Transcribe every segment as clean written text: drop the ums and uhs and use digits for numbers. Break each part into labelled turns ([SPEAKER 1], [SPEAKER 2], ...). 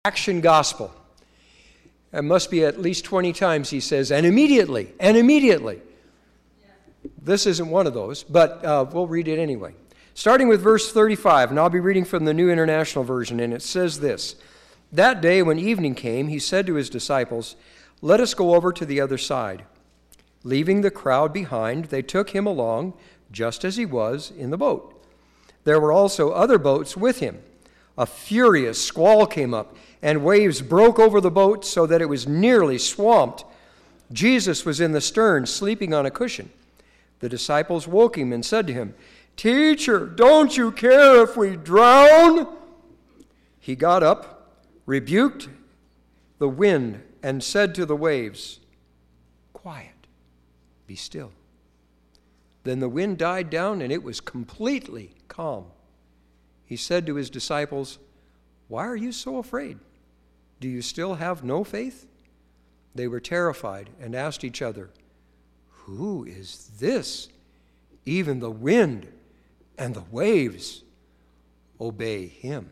[SPEAKER 1] action gospel. It must be at least 20 times he says, and immediately, and immediately. This isn't one of those, but we'll read it anyway. Starting with verse 35, and I'll be reading from the New International Version, and it says this: That day when evening came, he said to his disciples, "Let us go over to the other side." Leaving the crowd behind, they took him along, just as he was, in the boat. There were also other boats with him. A furious squall came up, and waves broke over the boat so that it was nearly swamped. Jesus was in the stern, sleeping on a cushion. The disciples woke him and said to him, "Teacher, don't you care if we drown?" He got up, rebuked the wind, and said to the waves, "Quiet, be still." Then the wind died down, and it was completely calm. He said to his disciples, "Why are you so afraid? Do you still have no faith?" They were terrified and asked each other, "Who is this? Even the wind and the waves obey him."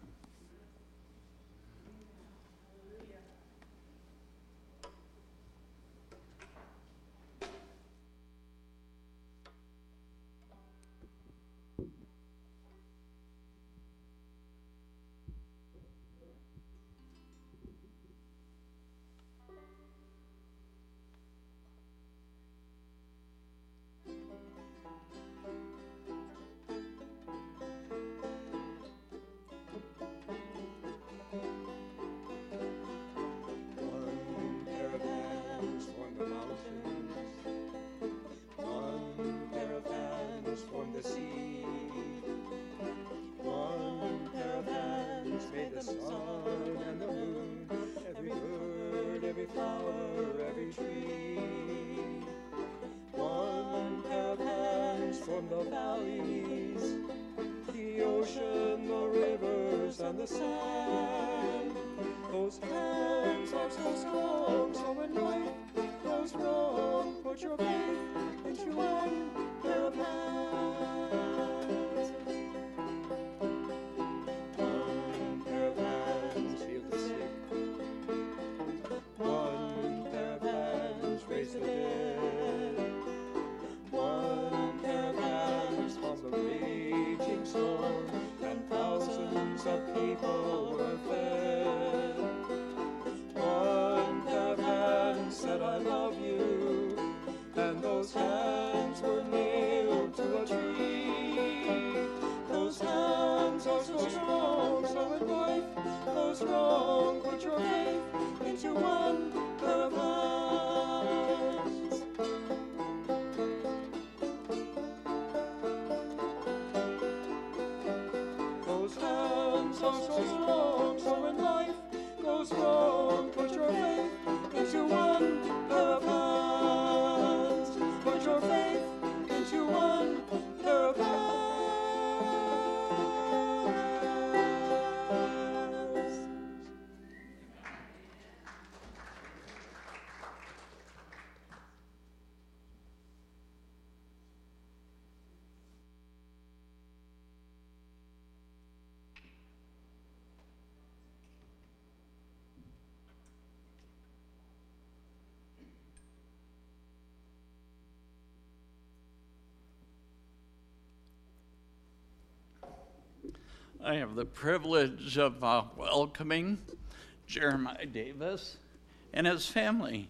[SPEAKER 2] I have the privilege of welcoming Jeremiah Davis and his family.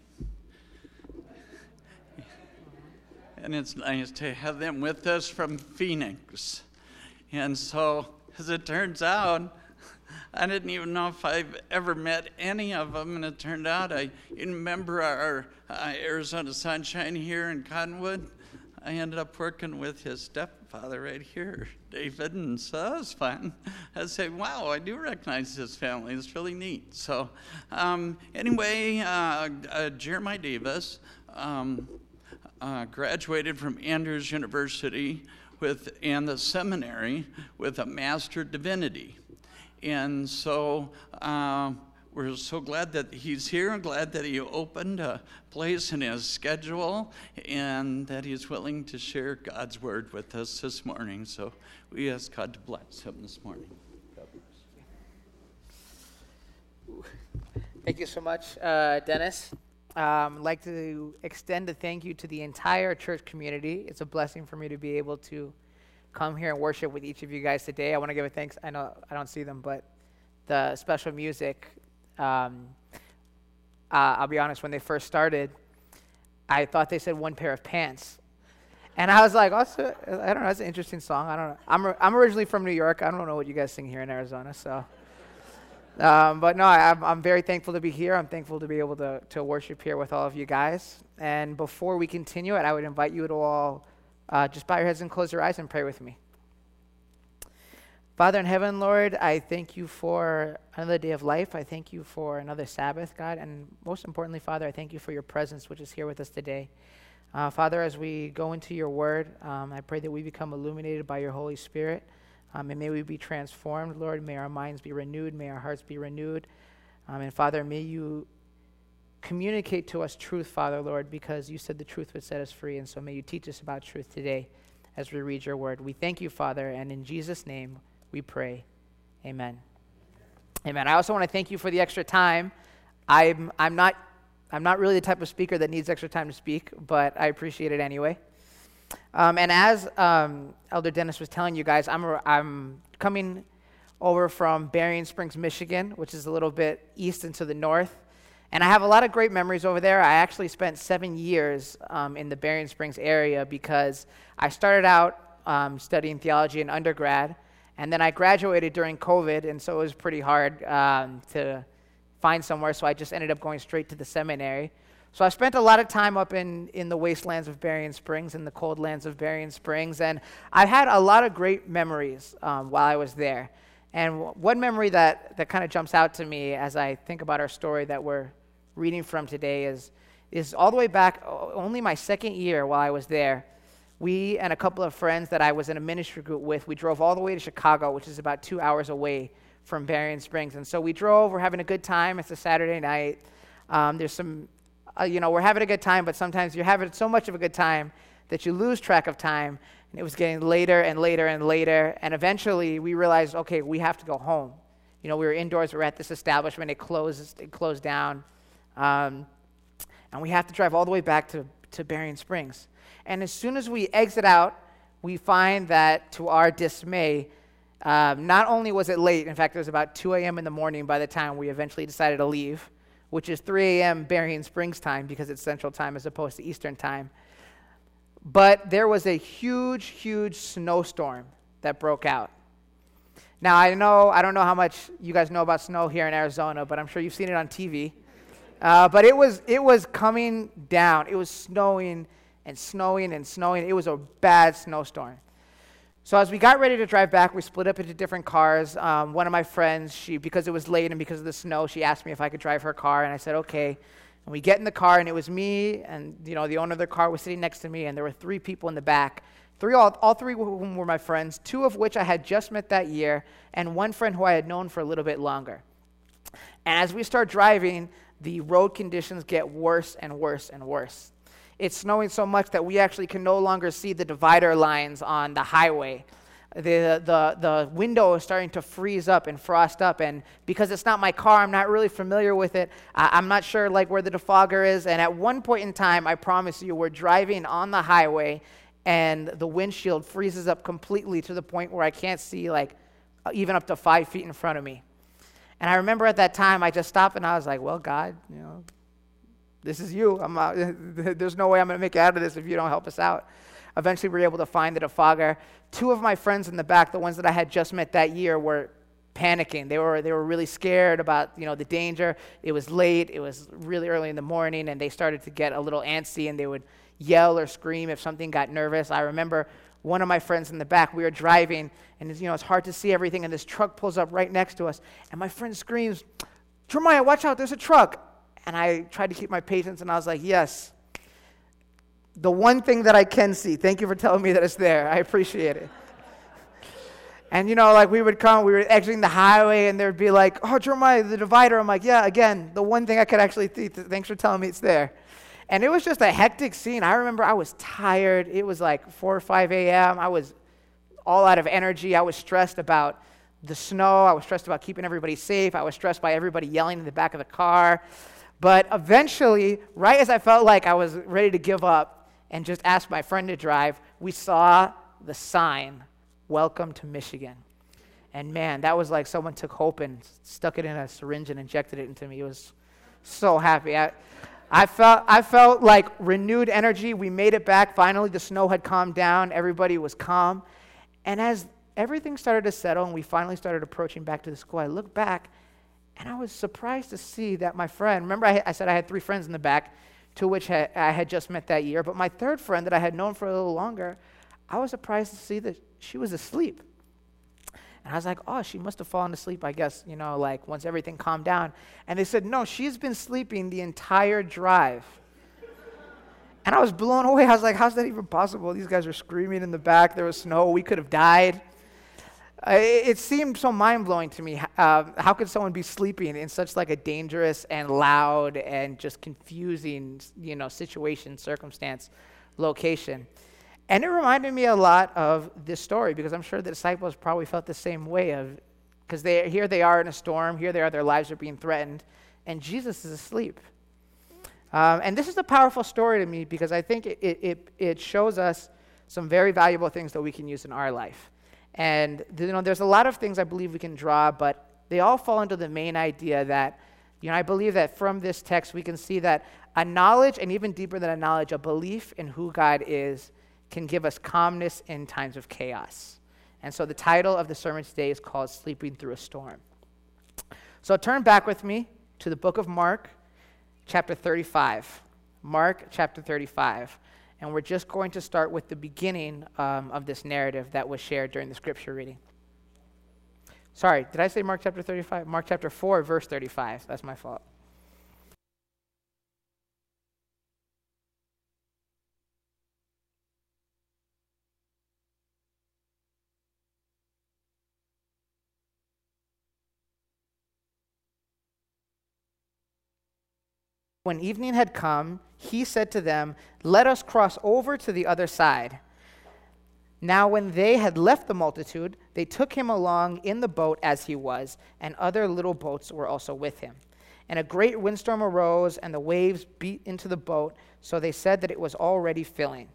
[SPEAKER 2] And it's nice to have them with us from Phoenix. And so, as it turns out, I didn't even know if I've ever met any of them, and it turned out you remember our Arizona Sunshine here in Cottonwood? I ended up working with his stepfather right here, David, and so that was fun. I said, wow, I do recognize his family. It's really neat. So anyway, Jeremiah Davis graduated from Andrews University and the seminary with a Master of Divinity. And so we're so glad that he's here and glad that he opened a place in his schedule and that he's willing to share God's word with us this morning. So we ask God to bless him this morning. God bless.
[SPEAKER 3] Thank you so much, Dennis. I'd like to extend a thank you to the entire church community. It's a blessing for me to be able to come here and worship with each of you guys today. I want to give a thanks. I know I don't see them, but the special music, I'll be honest, when they first started, I thought they said one pair of pants. And I was like, oh, I don't know, that's an interesting song. I don't know. I'm originally from New York. I don't know what you guys sing here in Arizona, so. But no, I'm very thankful to be here. I'm thankful to be able to worship here with all of you guys. And before we continue it, I would invite you to all just bow your heads and close your eyes and pray with me. Father in heaven, Lord, I thank you for another day of life. I thank you for another Sabbath, God. And most importantly, Father, I thank you for your presence, which is here with us today. Father, as we go into your word, I pray that we become illuminated by your Holy Spirit. And may we be transformed, Lord. May our minds be renewed. May our hearts be renewed. And Father, may you communicate to us truth, Father, Lord, because you said the truth would set us free. And so may you teach us about truth today as we read your word. We thank you, Father, and in Jesus' name we pray. Amen. Amen. I also want to thank you for the extra time. I'm not really the type of speaker that needs extra time to speak, but I appreciate it anyway. And as Elder Dennis was telling you guys, I'm coming over from Berrien Springs, Michigan, which is a little bit east and to the north. And I have a lot of great memories over there. I actually spent 7 years in the Berrien Springs area because I started out studying theology in undergrad, and then I graduated during COVID, and so it was pretty hard to find somewhere, so I just ended up going straight to the seminary. So I spent a lot of time up in the wastelands of Berrien Springs, in the cold lands of Berrien Springs, and I had a lot of great memories while I was there. And one memory that kind of jumps out to me as I think about our story that we're reading from today is all the way back, only my second year while I was there. We and a couple of friends that I was in a ministry group with, we drove all the way to Chicago, which is about 2 hours away from Berrien Springs. And so we drove, we're having a good time. It's a Saturday night. There's some, we're having a good time, but sometimes you're having so much of a good time that you lose track of time. And it was getting later and later and later. And eventually we realized, okay, we have to go home. We were indoors, we were at this establishment, it closed down. And we have to drive all the way back to Berrien Springs. And as soon as we exit out, we find that, to our dismay, not only was it late, in fact, it was about 2 a.m. in the morning by the time we eventually decided to leave, which is 3 a.m. Berrien Springs time because it's Central Time as opposed to Eastern Time. But there was a huge, huge snowstorm that broke out. Now, I don't know how much you guys know about snow here in Arizona, but I'm sure you've seen it on TV. But it was coming down. It was snowing and snowing and snowing. It was a bad snowstorm. So as we got ready to drive back, we split up into different cars. One of my friends, because it was late and because of the snow, she asked me if I could drive her car, and I said, okay. And we get in the car, and it was me, and the owner of the car was sitting next to me, and there were 3 people in the back. All three of whom were my friends, 2 of which I had just met that year, and one friend who I had known for a little bit longer. And as we start driving, the road conditions get worse and worse and worse. It's snowing so much that we actually can no longer see the divider lines on the highway. The window is starting to freeze up and frost up, and because it's not my car, I'm not really familiar with it. I'm not sure where the defogger is, and at one point in time, I promise you, we're driving on the highway, and the windshield freezes up completely to the point where I can't see even up to 5 feet in front of me. And I remember at that time, I just stopped and I was like, well, God, this is you. There's no way I'm going to make it out of this if you don't help us out. Eventually, we were able to find the defogger. 2 of my friends in the back, the ones that I had just met that year, were panicking. They were really scared about the danger. It was late. It was really early in the morning, and they started to get a little antsy, and they would yell or scream if something got nervous. I remember one of my friends in the back, we were driving, and it's hard to see everything, and this truck pulls up right next to us, and my friend screams, Jeremiah, watch out, there's a truck. And I tried to keep my patience, and I was like, yes, the one thing that I can see, thank you for telling me that it's there. I appreciate it. And, we would were exiting the highway, and there'd be like, oh, Jeremiah, the divider. I'm like, yeah, again, the one thing I could actually see, thanks for telling me it's there. And it was just a hectic scene. I remember I was tired. It was 4 or 5 a.m. I was all out of energy. I was stressed about the snow. I was stressed about keeping everybody safe. I was stressed by everybody yelling in the back of the car. But eventually, right as I felt like I was ready to give up and just ask my friend to drive, we saw the sign, "Welcome to Michigan." And man, that was like someone took hope and stuck it in a syringe and injected it into me. It was so happy. I felt like renewed energy. We made it back. Finally, the snow had calmed down. Everybody was calm. And as everything started to settle and we finally started approaching back to the school, I looked back and I was surprised to see that my friend, remember I said I had 3 friends in the back, 2 which I had just met that year, but my third friend that I had known for a little longer, I was surprised to see that she was asleep. And I was like, oh, she must have fallen asleep, I guess, like once everything calmed down. And they said, no, she's been sleeping the entire drive. And I was blown away. I was like, how's that even possible? These guys were screaming in the back. There was snow. We could have died. It seemed so mind-blowing to me. How could someone be sleeping in such like a dangerous and loud and just confusing, situation, circumstance, location? And it reminded me a lot of this story because I'm sure the disciples probably felt the same way because here they are in a storm, here they are, their lives are being threatened, and Jesus is asleep. And this is a powerful story to me because I think it shows us some very valuable things that we can use in our life. And there's a lot of things I believe we can draw, but they all fall into the main idea that, I believe that from this text we can see that a knowledge, and even deeper than a knowledge, a belief in who God is, can give us calmness in times of chaos. And so the title of the sermon today is called Sleeping Through a Storm. So turn back with me to the book of Mark, chapter 35. Mark, chapter 35. And we're just going to start with the beginning of this narrative that was shared during the scripture reading. Sorry, did I say Mark chapter 35? Mark chapter 4, verse 35. That's my fault. When evening had come, he said to them, "Let us cross over to the other side." Now when they had left the multitude, they took him along in the boat as he was, and other little boats were also with him. And a great windstorm arose, and the waves beat into the boat, so they said that it was already filling.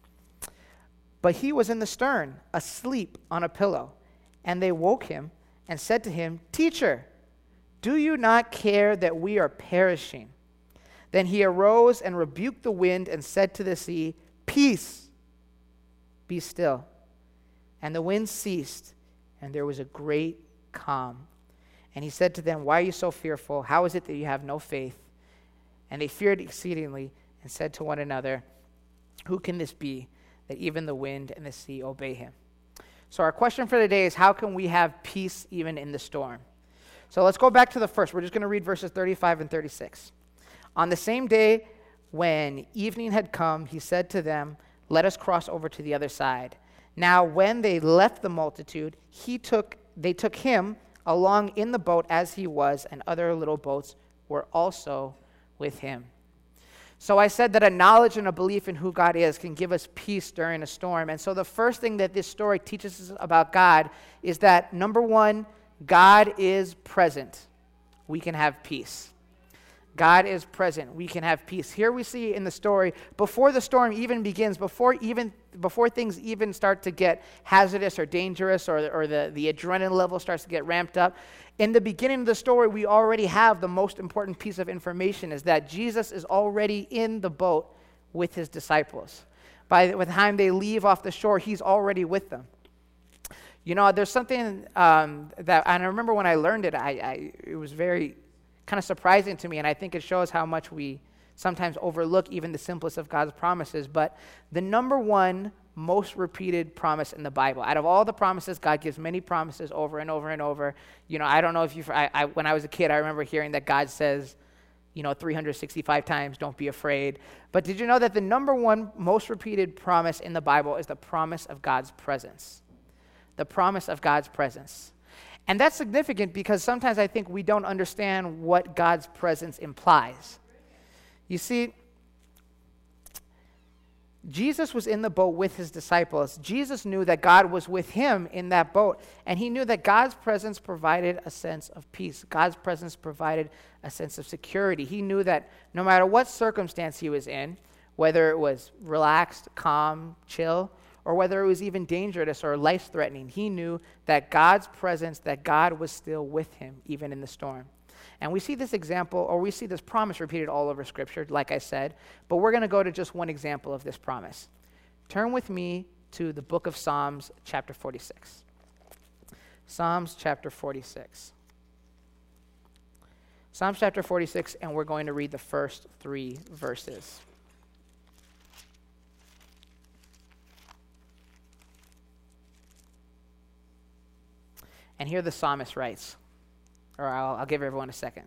[SPEAKER 3] But he was in the stern, asleep on a pillow. And they woke him and said to him, "Teacher, do you not care that we are perishing?" Then he arose and rebuked the wind and said to the sea, "Peace, be still." And the wind ceased, and there was a great calm. And he said to them, "Why are you so fearful? How is it that you have no faith?" And they feared exceedingly and said to one another, "Who can this be, that even the wind and the sea obey him?" So our question for today is, how can we have peace even in the storm? So let's go back to the first. We're just going to read verses 35 and 36. On the same day when evening had come, he said to them, "Let us cross over to the other side." Now when they left the multitude, they took him along in the boat as he was, and other little boats were also with him. So I said that a knowledge and a belief in who God is can give us peace during a storm. And so the first thing that this story teaches us about God is that, number one, God is present. We can have peace. God is present. We can have peace. Here we see in the story, before the storm even begins, before things even start to get hazardous or dangerous, or the adrenaline level starts to get ramped up, in the beginning of the story, we already have the most important piece of information, is that Jesus is already in the boat with his disciples. By the time they leave off the shore, he's already with them. There's something that, and I remember when I learned it, it was very kind of surprising to me, and I think it shows how much we sometimes overlook even the simplest of God's promises. But the number one most repeated promise in the Bible, out of all the promises, God gives many promises over and over and over. I don't know if when I was a kid, I remember hearing that God says, 365 times, "Don't be afraid." But did you know that the number one most repeated promise in the Bible is the promise of God's presence? The promise of God's presence. And that's significant because sometimes I think we don't understand what God's presence implies. You see, Jesus was in the boat with his disciples. Jesus knew that God was with him in that boat, and he knew that God's presence provided a sense of peace. God's presence provided a sense of security. He knew that no matter what circumstance he was in, whether it was relaxed, calm, chill, or whether it was even dangerous or life-threatening, he knew that God's presence, that God was still with him, even in the storm. And we see this example, or we see this promise repeated all over Scripture, like I said, but we're going to go to just one example of this promise. Turn with me to the book of Psalms, chapter 46. Psalms chapter 46. Psalms chapter 46, and we're going to read the first 3 verses. And here the psalmist writes, or I'll give everyone a second.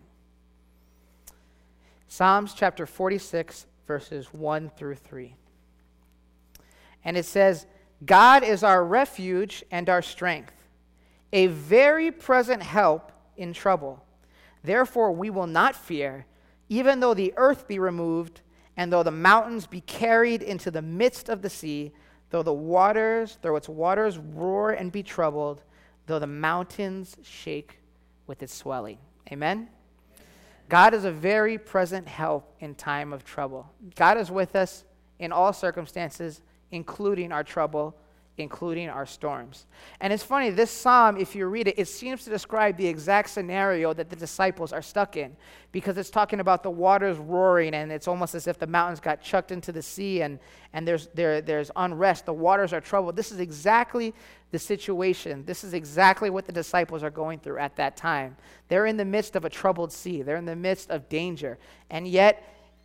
[SPEAKER 3] Psalms chapter 46, verses 1 through 3. And it says, God is our refuge and our strength, a very present help in trouble. Therefore we will not fear, even though the earth be removed, and though the mountains be carried into the midst of the sea, though its waters roar and be troubled, though the mountains shake with its swelling. Amen? God is a very present help in time of trouble. God is with us in all circumstances, including our trouble, including our storms. And it's funny, this psalm, if you read it, it seems to describe the exact scenario that the disciples are stuck in, because it's talking about the waters roaring, and it's almost as if the mountains got chucked into the sea, and there's unrest. The waters are troubled. This is exactly the situation. This is exactly what the disciples are going through at that time. They're in the midst of a troubled sea. They're in the midst of danger. And yet,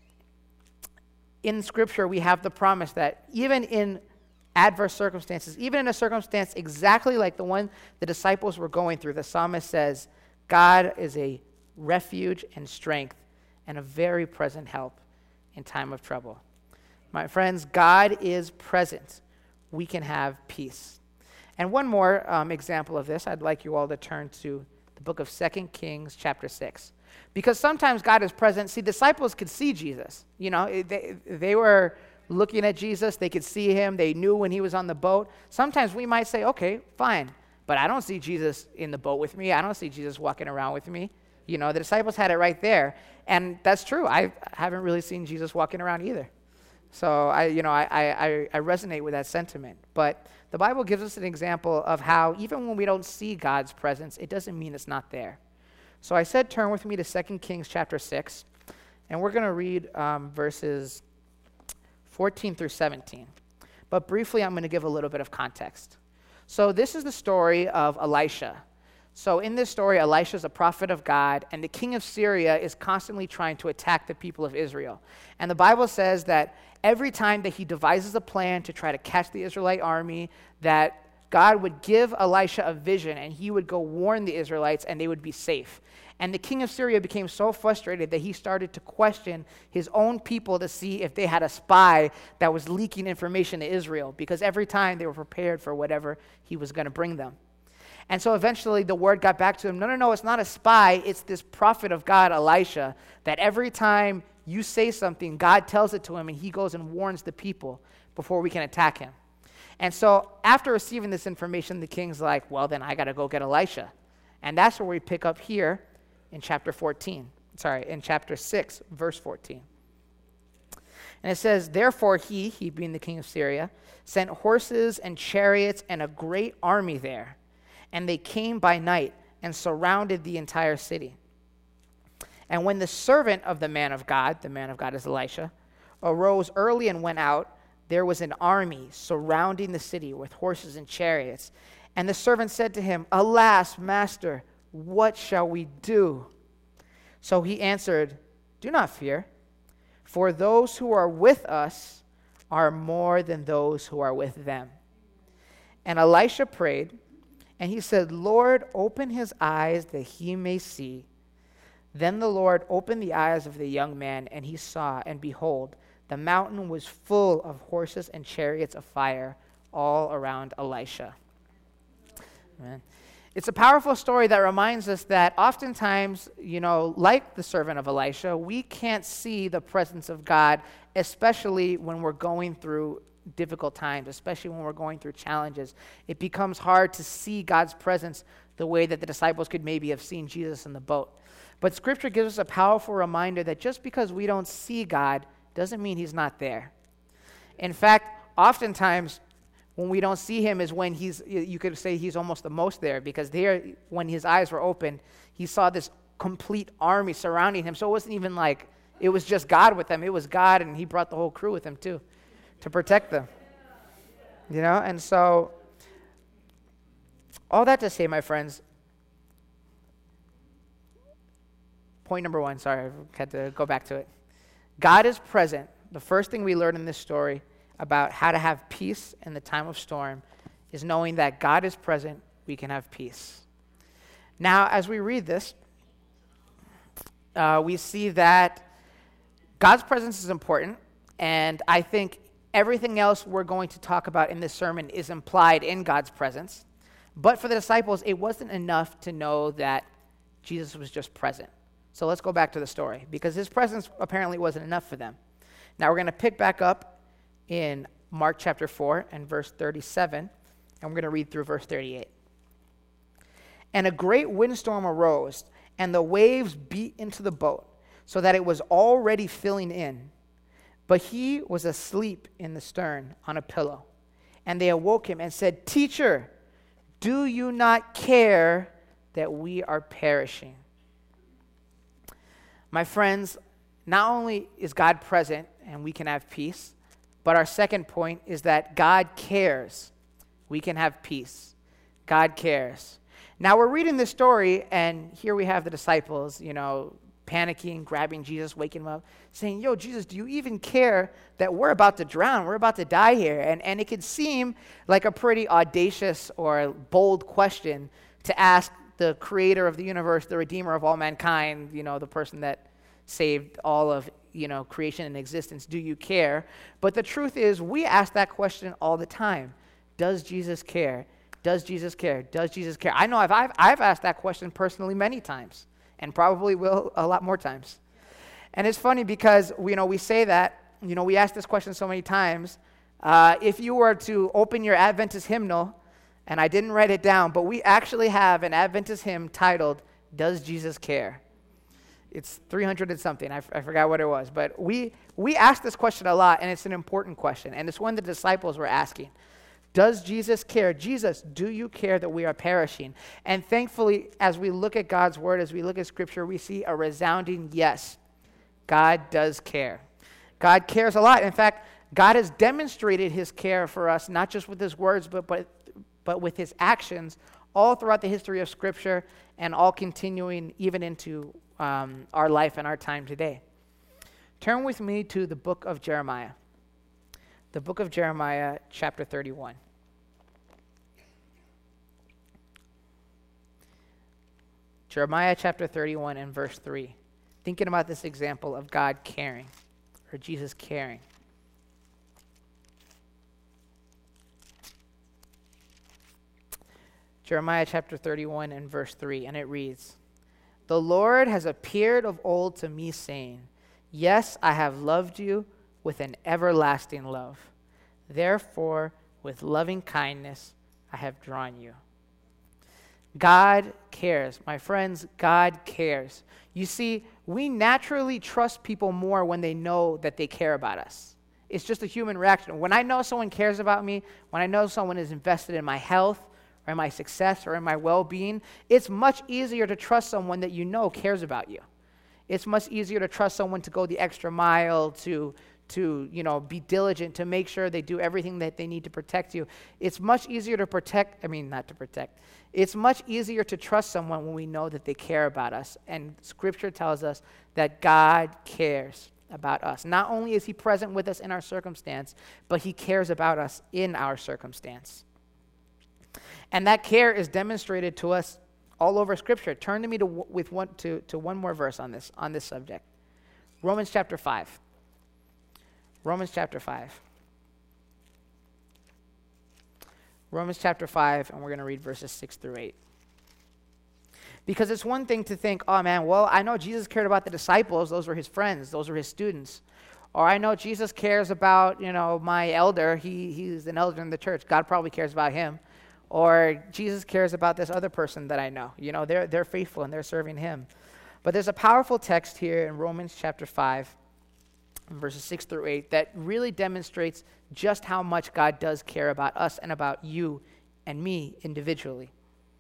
[SPEAKER 3] in Scripture, we have the promise that even in adverse circumstances, even in a circumstance exactly like the one the disciples were going through, the psalmist says, God is a refuge and strength and a very present help in time of trouble. My friends, God is present. We can have peace. And one more example of this, I'd like you all to turn to the book of 2 Kings chapter 6. Because sometimes God is present. See, disciples could see Jesus. You know, they were looking at Jesus. They could see him. They knew when he was on the boat. Sometimes we might say, okay, fine, but I don't see Jesus in the boat with me. I don't see Jesus walking around with me. You know, the disciples had it right there. And that's true. I haven't really seen Jesus walking around either. So I resonate with that sentiment. But the Bible gives us an example of how even when we don't see God's presence, it doesn't mean it's not there. So I said turn with me to 2 Kings chapter 6, and we're going to read verses 14 through 17. But briefly, I'm going to give a little bit of context. So this is the story of Elisha. So in this story, Elisha is a prophet of God, and the king of Syria is constantly trying to attack the people of Israel. And the Bible says that every time that he devises a plan to try to catch the Israelite army, that God would give Elisha a vision, and he would go warn the Israelites, and they would be safe. And the king of Syria became so frustrated that he started to question his own people to see if they had a spy that was leaking information to Israel, because every time they were prepared for whatever he was going to bring them. And so eventually the word got back to him, no, it's not a spy, it's this prophet of God, Elisha, that every time you say something, God tells it to him, and he goes and warns the people before we can attack him. And so after receiving this information, the king's like, well, then I got to go get Elisha. And that's where we pick up here in chapter 6, verse 14. And it says, therefore he being the king of Syria, sent horses and chariots and a great army there. And they came by night and surrounded the entire city. And when the servant of the man of God is Elisha, arose early and went out, there was an army surrounding the city with horses and chariots. And the servant said to him, alas, master, what shall we do? So he answered, do not fear, for those who are with us are more than those who are with them. And Elisha prayed, and he said, Lord, open his eyes that he may see. Then the Lord opened the eyes of the young man, and he saw, and behold, the mountain was full of horses and chariots of fire all around Elisha. Amen. It's a powerful story that reminds us that oftentimes, like the servant of Elisha, we can't see the presence of God, especially when we're going through difficult times, especially when we're going through challenges. It becomes hard to see God's presence the way that the disciples could maybe have seen Jesus in the boat. But Scripture gives us a powerful reminder that just because we don't see God doesn't mean he's not there. In fact, oftentimes when we don't see him is when you could say he's almost the most there, because there, when his eyes were open, he saw this complete army surrounding him. So it wasn't even like it was just God with them. It was God, and he brought the whole crew with him too, to protect them. And so all that to say, my friends, point number one, sorry, I had to go back to it. God is present. The first thing we learn in this story about how to have peace in the time of storm is knowing that God is present, we can have peace. Now, as we read this, we see that God's presence is important, and I think everything else we're going to talk about in this sermon is implied in God's presence. But for the disciples, it wasn't enough to know that Jesus was just present. So let's go back to the story, because his presence apparently wasn't enough for them. Now we're going to pick back up in Mark chapter 4 and verse 37, and we're going to read through verse 38. And a great windstorm arose, and the waves beat into the boat, so that it was already filling in. But he was asleep in the stern on a pillow. And they awoke him and said, "Teacher, do you not care that we are perishing?" My friends, not only is God present and we can have peace, but our second point is that God cares. We can have peace. God cares. Now we're reading this story, and here we have the disciples, panicking, grabbing Jesus, waking him up, saying, "Yo, Jesus, do you even care that we're about to drown? We're about to die here." And it could seem like a pretty audacious or bold question to ask the creator of the universe, the redeemer of all mankind, the person that saved all of creation and existence. Do you care? But the truth is, we ask that question all the time. Does Jesus care? Does Jesus care? Does Jesus care? I know I've asked that question personally many times, and probably will a lot more times. And it's funny because we say that, we ask this question so many times. If you were to open your Adventist hymnal, and I didn't write it down, but we actually have an Adventist hymn titled, "Does Jesus Care?" It's 300 and something. I forgot what it was. But we ask this question a lot, and it's an important question. And it's one the disciples were asking. Does Jesus care? Jesus, do you care that we are perishing? And thankfully, as we look at God's word, as we look at Scripture, we see a resounding yes. God does care. God cares a lot. In fact, God has demonstrated his care for us, not just with his words, but with his actions, all throughout the history of Scripture, and all continuing even into our life and our time today. Turn with me to the book of Jeremiah. The book of Jeremiah, chapter 31. Jeremiah chapter 31 and verse 3. Thinking about this example of God caring, or Jesus caring. Jeremiah chapter 31 and verse 3, and it reads, "The Lord has appeared of old to me, saying, Yes, I have loved you with an everlasting love. Therefore, with loving kindness, I have drawn you." God cares. My friends, God cares. You see, we naturally trust people more when they know that they care about us. It's just a human reaction. When I know someone cares about me, when I know someone is invested in my health, or in my success, or in my well-being, it's much easier to trust someone that you know cares about you. It's much easier to trust someone to go the extra mile, to be diligent, to make sure they do everything that they need to protect you. It's much easier It's much easier to trust someone when we know that they care about us. And Scripture tells us that God cares about us. Not only is he present with us in our circumstance, but he cares about us in our circumstance. And that care is demonstrated to us all over Scripture. Turn to me to one more verse on this subject. Romans chapter 5. Romans chapter 5. Romans chapter 5, and we're going to read verses 6 through 8. Because it's one thing to think, oh man, well, I know Jesus cared about the disciples. Those were his friends. Those were his students. Or I know Jesus cares about, my elder. He's an elder in the church. God probably cares about him. Or Jesus cares about this other person that I know. They're faithful and they're serving him. But there's a powerful text here in Romans chapter 5, verses 6 through 8, that really demonstrates just how much God does care about us and about you and me individually.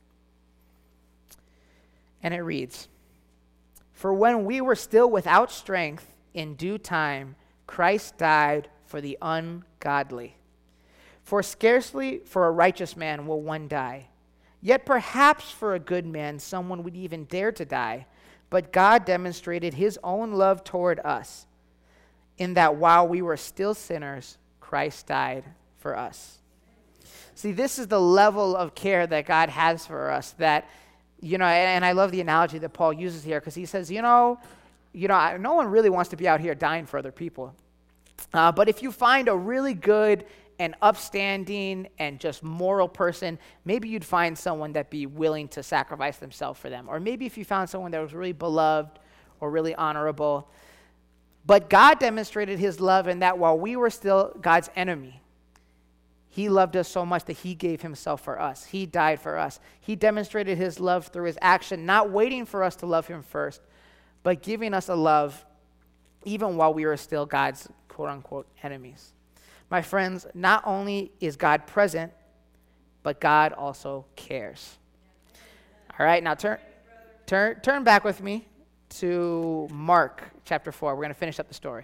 [SPEAKER 3] And it reads, "For when we were still without strength, in due time, Christ died for the ungodly. For scarcely for a righteous man will one die. Yet perhaps for a good man someone would even dare to die. But God demonstrated his own love toward us, in that while we were still sinners, Christ died for us." See, this is the level of care that God has for us that, and I love the analogy that Paul uses here, because he says, no one really wants to be out here dying for other people. But if you find a really good and upstanding and just moral person, maybe you'd find someone that'd be willing to sacrifice themselves for them. Or maybe if you found someone that was really beloved or really honorable. But God demonstrated his love in that while we were still God's enemy, he loved us so much that he gave himself for us. He died for us. He demonstrated his love through his action, not waiting for us to love him first, but giving us a love even while we were still God's quote-unquote enemies. My friends, not only is God present, but God also cares. All right, now turn back with me to Mark chapter 4. We're going to finish up the story.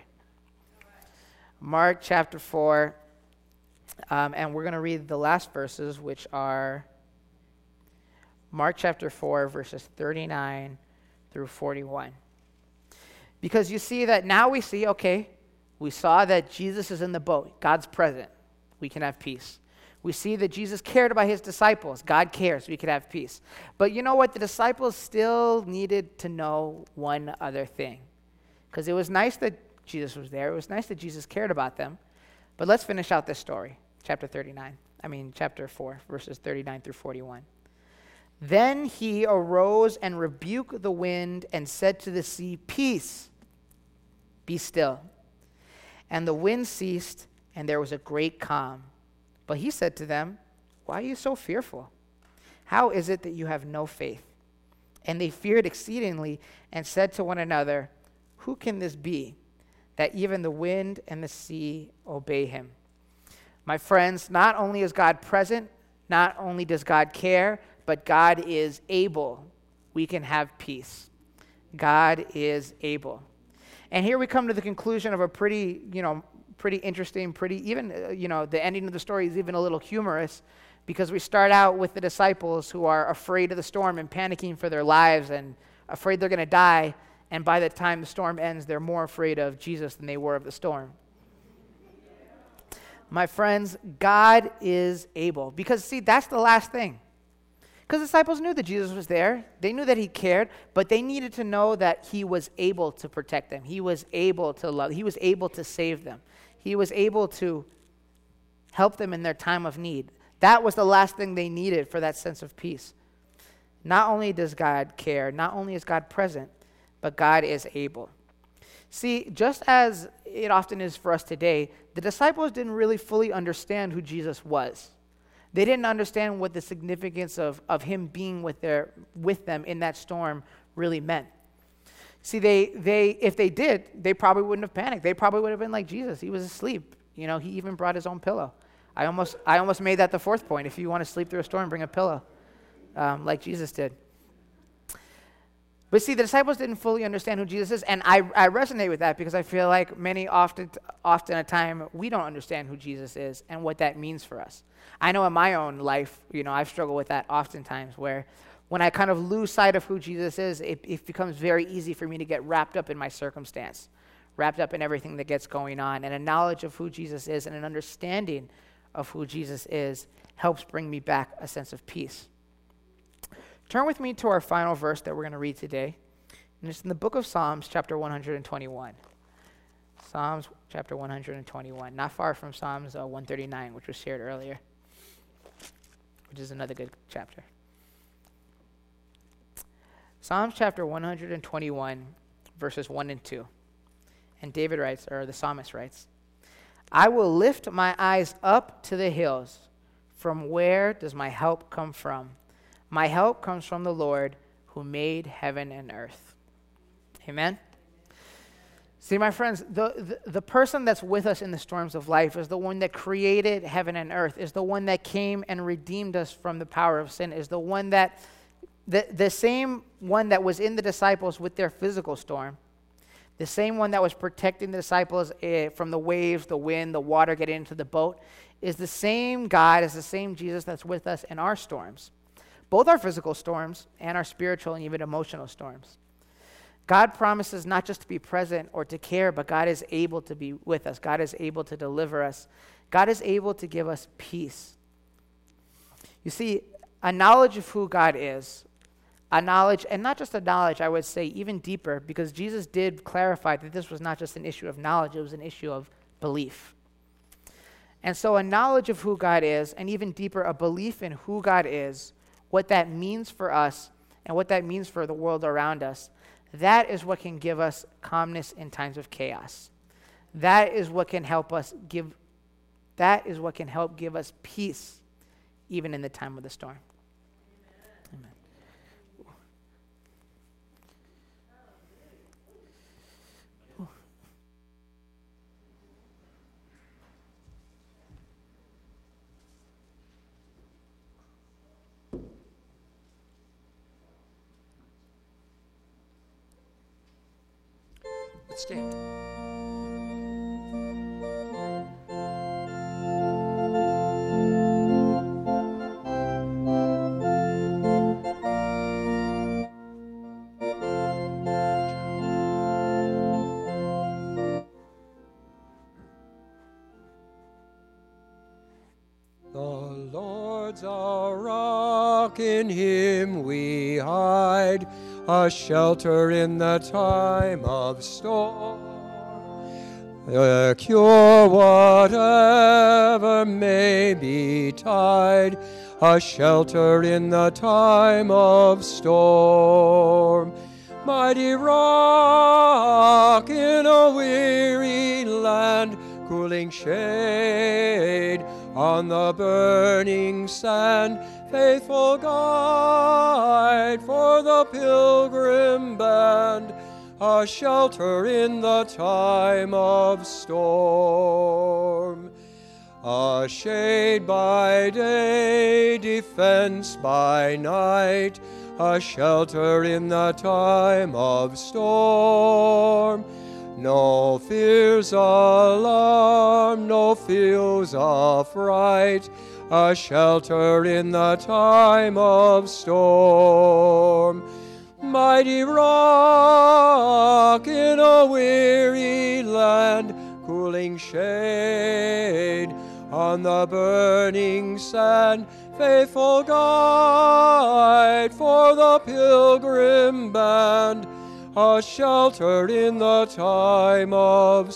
[SPEAKER 3] Mark chapter 4, and we're going to read the last verses, which are Mark chapter 4, verses 39 through 41. Because you see that now we see, okay, we saw that Jesus is in the boat. God's present. We can have peace. We see that Jesus cared about his disciples. God cares. We could have peace. But you know what? The disciples still needed to know one other thing. Because it was nice that Jesus was there. It was nice that Jesus cared about them. But let's finish out this story. Chapter 4, verses 39 through 41. "Then he arose and rebuked the wind and said to the sea, 'Peace, be still.' And the wind ceased, and there was a great calm. But he said to them, 'Why are you so fearful? How is it that you have no faith?' And they feared exceedingly and said to one another, 'Who can this be, that even the wind and the sea obey him?'" My friends, not only is God present, not only does God care, but God is able. We can have peace. God is able. And here we come to the conclusion of a pretty interesting, the ending of the story is even a little humorous, because we start out with the disciples who are afraid of the storm and panicking for their lives and afraid they're going to die. And by the time the storm ends, they're more afraid of Jesus than they were of the storm. My friends, God is able. Because, see, that's the last thing. Because the disciples knew that Jesus was there. They knew that he cared, but they needed to know that he was able to protect them. He was able to love. He was able to save them. He was able to help them in their time of need. That was the last thing they needed for that sense of peace. Not only does God care, not only is God present, but God is able. See, just as it often is for us today, the disciples didn't really fully understand who Jesus was. They didn't understand what the significance of him being with them in that storm really meant. See, if they did, they probably wouldn't have panicked. They probably would have been like Jesus. He was asleep. He even brought his own pillow. I almost made that the fourth point. If you want to sleep through a storm, bring a pillow, like Jesus did. But see, the disciples didn't fully understand who Jesus is, and I resonate with that because I feel like often at time, we don't understand who Jesus is and what that means for us. I know in my own life, I've struggled with that oftentimes, where when I kind of lose sight of who Jesus is, it becomes very easy for me to get wrapped up in my circumstance, wrapped up in everything that gets going on, and a knowledge of who Jesus is and an understanding of who Jesus is helps bring me back a sense of peace. Turn with me to our final verse that we're going to read today, and it's in the book of Psalms, chapter 121. Psalms, chapter 121, not far from Psalms 139, which was shared earlier, which is another good chapter. Psalms chapter 121, verses 1 and 2. And David writes, or the psalmist writes, I will lift my eyes up to the hills. From where does my help come from? My help comes from the Lord who made heaven and earth. Amen? See, my friends, the person that's with us in the storms of life is the one that created heaven and earth, is the one that came and redeemed us from the power of sin, is the one that, the same one that was in the disciples with their physical storm, the same one that was protecting the disciples from the waves, the wind, the water getting into the boat, is the same God, is the same Jesus that's with us in our storms. Both our physical storms and our spiritual and even emotional storms. God promises not just to be present or to care, but God is able to be with us. God is able to deliver us. God is able to give us peace. You see, a knowledge of who God is, a knowledge, and not just a knowledge, I would say even deeper, because Jesus did clarify that this was not just an issue of knowledge, it was an issue of belief. And so a knowledge of who God is, and even deeper, a belief in who God is, what that means for us, and what that means for the world around us, that is what can give us calmness in times of chaos. That is what can help give us peace even in the time of the storm. Amen.
[SPEAKER 1] Let's stand. The Lord's our rock, in him we hide, a shelter in the time of storm. Secure whatever may betide, a shelter in the time of storm. Mighty rock in a weary land, cooling shade on the burning sand, faithful guide for the pilgrim band, a shelter in the time of storm. A shade by day, defense by night, a shelter in the time of storm. No fears alarm, no fears affright, a shelter in the time of storm. Mighty rock in a weary land, cooling shade on the burning sand, faithful guide for the pilgrim band, a shelter in the time of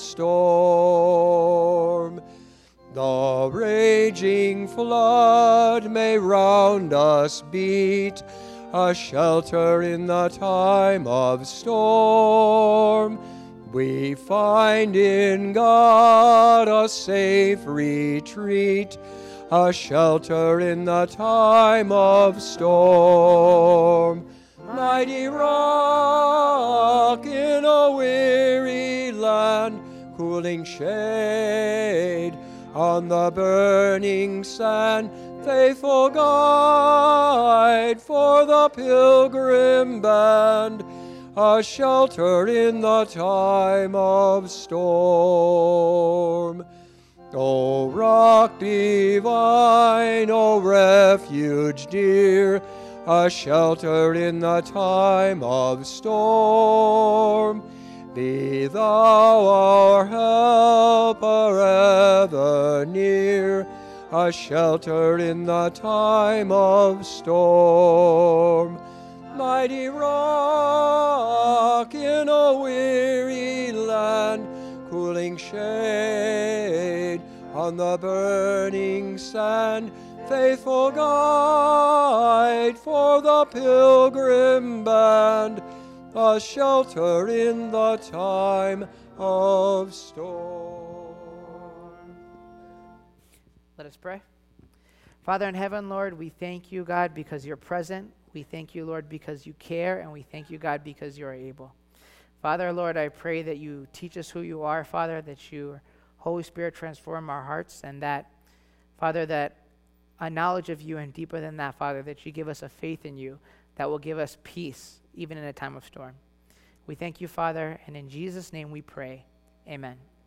[SPEAKER 1] storm. The raging flood may round us beat, a shelter in the time of storm. We find in God a safe retreat, a shelter in the time of storm. Mighty rock in a weary land, cooling shade on the burning sand, faithful guide for the pilgrim band, a shelter in the time of storm. O rock divine, O refuge dear, a shelter in the time of storm. Be thou our helper ever near, a shelter in the time of storm. Mighty rock in a weary land, cooling shade on the burning sand, faithful guide for the pilgrim band, a shelter in the time of storm.
[SPEAKER 3] Let us pray. Father in heaven, Lord, we thank you, God, because you're present. We thank you, Lord, because you care, and we thank you, God, because you are able. Father, Lord, I pray that you teach us who you are, Father, that your Holy Spirit transform our hearts, and that, Father, that a knowledge of you, and deeper than that, Father, that you give us a faith in you that will give us peace even in a time of storm. We thank you, Father, and in Jesus' name we pray. Amen.